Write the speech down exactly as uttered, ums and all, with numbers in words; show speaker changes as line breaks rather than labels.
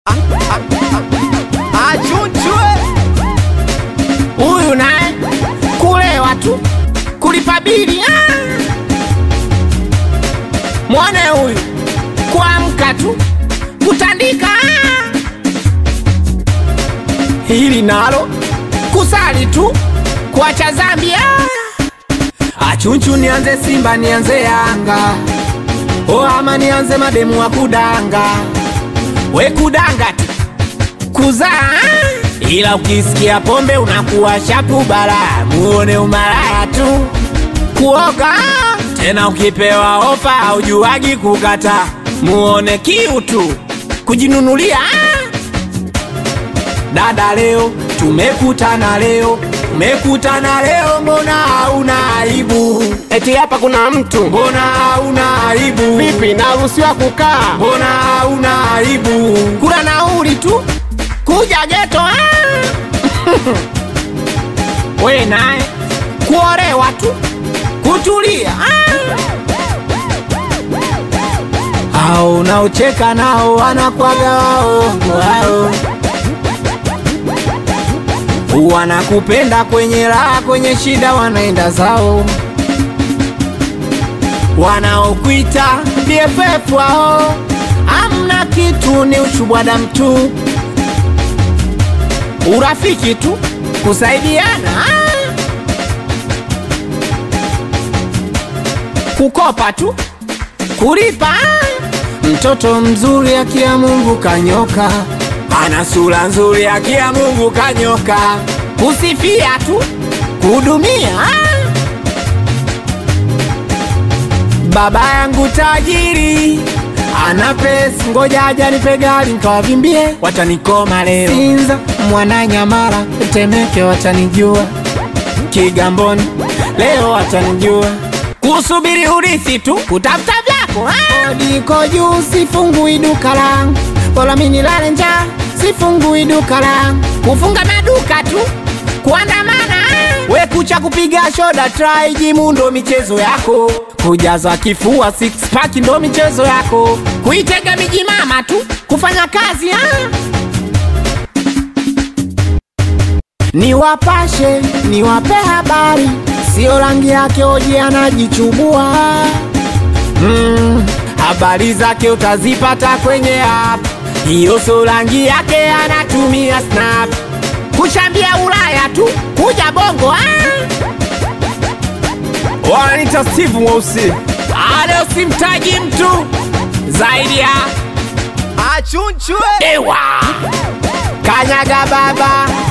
Achunchwe
huyu naye kulewa tu kulipa bili. Mwana huyu kuamka tu kutandika. Hili nalo kusali tu kuacha Zambia. Achunchu nianze Simba nianze Yanga, o ama nianze mademu wa kudanga. We kudanga tu kuzaa, ila ukisikia pombe unakuwa shapu bala. Muone umalaya tu kuoga, tena ukipewa ofa haujuagi kukata. Muone kiu tu kujinunulia. Dada leo tumekutana leo, tumekutana leo, mbona hauna aibu?
eti hapa kuna mtu,
Mbona hauna aibu?
vipi naruhusiwa kukaa?
Mbona hauna aibu? Kula nauli tu kuja geto. We naye kuolewa tu kutulia. Hao unaocheka nao wanakwaga waongo hao, wanakupenda kwenye raha, kwenye shida wanaenda zao. Wanaokuita B F F wao amna kitu, ni ushubwada mtu. Urafiki tu kusaidiana, kukopa tu kulipa. Mtoto mzuri akia Mungu kanyoka, ana sura nzuri akia Mungu kanyoka. Kusifia tu kuhudumia. Baba yangu tajiri ana pesa, ngoja aja nipe gari nikawavimbie. Watanikoma leo Sinza, Mwananyamala, Temeke watanijua, Kigamboni leo watanijua. Kusubiri urithi tu kutafuta vyako. Niko juu sifungui duka langu, bora mimi nilale njaa sifungui duka langu. Kufunga maduka tu kuandamana. We kucha kupiga shoda try jimu ndo michezo yako, kujaza kifua six pack ndo michezo yako, kuitega miji mama tu kufanya kazi. Ha? Niwapashe niwape habari, sio rangi yake oje anajichubua. Mm, habari zake utazipata kwenye app, hiyo sio rangi yake anatumia snap. Kushambia Ulaya tu kuja Bongo.
Wanita Steve Mweusi,
Leo simtaji mtu zaidi ya
achunchwe
Ewa Kanyaga baba